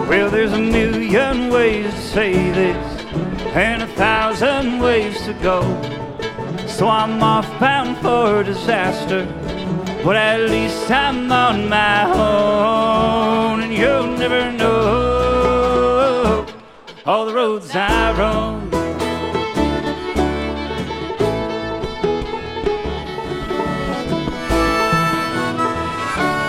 Well, there's a million ways to say this and 1,000 ways to go. So I'm off bound for disaster, but at least I'm on my own. And you'll never know all the roads I roam.